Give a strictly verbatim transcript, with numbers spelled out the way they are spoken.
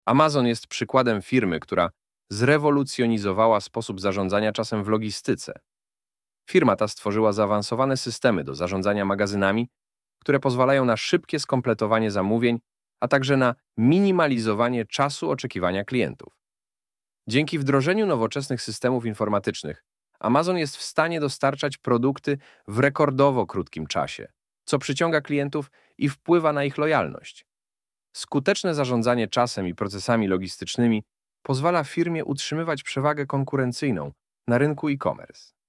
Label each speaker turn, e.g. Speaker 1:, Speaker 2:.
Speaker 1: Amazon jest przykładem firmy, która zrewolucjonizowała sposób zarządzania czasem w logistyce. Firma ta stworzyła zaawansowane systemy do zarządzania magazynami, które pozwalają na szybkie skompletowanie zamówień, a także na minimalizowanie czasu oczekiwania klientów. Dzięki wdrożeniu nowoczesnych systemów informatycznych, Amazon jest w stanie dostarczać produkty w rekordowo krótkim czasie, co przyciąga klientów i wpływa na ich lojalność. Skuteczne zarządzanie czasem i procesami logistycznymi pozwala firmie utrzymywać przewagę konkurencyjną na rynku e-commerce.